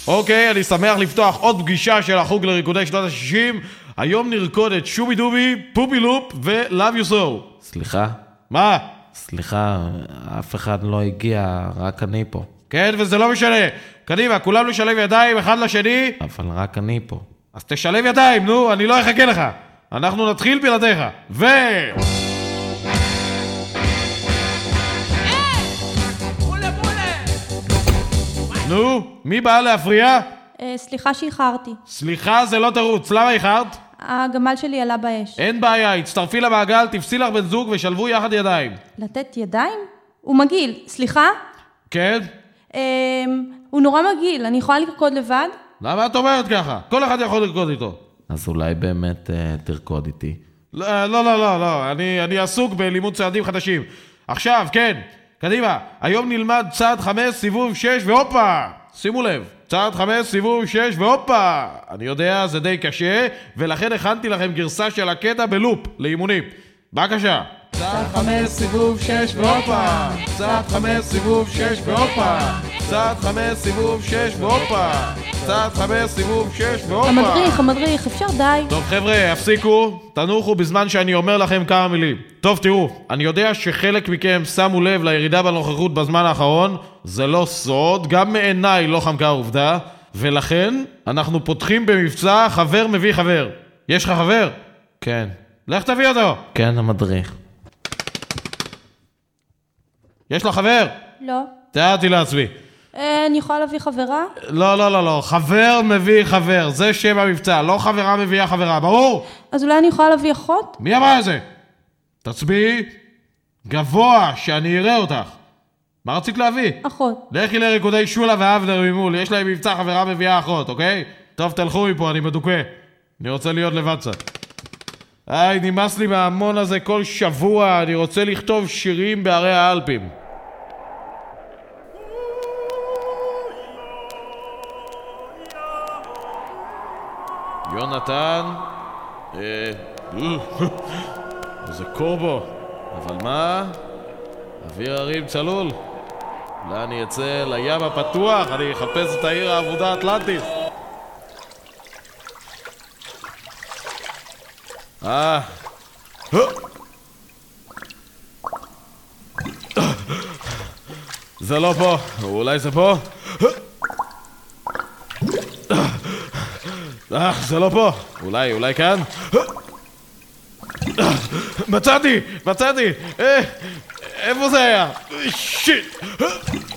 אוקיי, אני שמח לפתוח עוד פגישה של החוג לריקודי שנות ה-60. היום נרקוד את שובי דובי, פופי לופ ו-Love You So. סליחה? מה? סליחה, אף אחד לא הגיע, רק אני פה. כן, וזה לא משנה. קדימה, כולם לשלב ידיים אחד לשני. אבל רק אני פה. אז תשלב ידיים, נו, אני לא אחכה לך. אנחנו נתחיל בלעדיך. נו, מי בא להפריע? סליחה שאיחרתי. סליחה, זה לא תרוץ. למה איחרת? הגמל שלי עלה באש. אין בעיה, הצטרפי למעגל, תפסי לך בן זוג ושלבו יחד ידיים. לתת ידיים? הוא מגעיל. סליחה? כן? הוא נורא מגעיל. אני יכולה לרקוד לבד? למה את אומרת ככה? כל אחד יכול לרקוד איתו. אז אולי באמת תרקוד איתי. לא, אני עסוק בלימוד צעדים חדשים. עכשיו, כן, קדימה, היום נלמד צעד 5, סיבוב 6 והופה! שימו לב, צעד 5, סיבוב 6 והופה! אני יודע, זה די קשה, ולכן הכנתי לכם גרסה של הקטע בלופ, לאימונים. בבקשה. צעד 5, סיבוב 6 והופה! צעד 5, סיבוב 6 והופה! צעד 5, סיבוב 6 והופה! צעד 5, סיבוב 6 והופה! המדריך, אפשר די. טוב חבר'ה, הפסיקו, תנוחו בזמן שאני אומר לכם כמה מילים. טוב, תראו, אני יודע שחלק מכם שמו לב לירידה בנוכחות בזמן האחרון, זה לא סוד, גם מעיניי לא חמקה העובדה, ולכן אנחנו פותחים במבצע חבר מביא חבר. יש לך חבר? כן. לך תביא אותו. כן, המדריך. יש לך חבר? לא. תיארתי לעצמי. אני יכולה להביא חברה? לא, חבר מביא חבר, זה שם המבצע, לא חברה מביאה חברה, ברור? אז אולי אני יכולה להביא אחות? מי אמר את זה? תצביעי גבוה שאני אראה אותך. מה רצית להביא? אחות. לכי לריקודי שולה ואבנר ממול, יש להם מבצע חברה מביאה אחות, אוקיי? טוב, תלכו מפה, אני מדוכא. אני רוצה להיות לבד קצת. נמאס לי מההמון הזה כל שבוע, אני רוצה לכתוב שירים בערי האלפים. יונתן, איזה קורבו, אבל מה? אוויר הרים צלול. אולי אני אצא לים הפתוח, אני אחפש את העיר האבודה האטלנטיס. זה לא פה, אולי זה פה? זה לא פה, אולי כאן? מצאתי! איפה זה היה? שיט!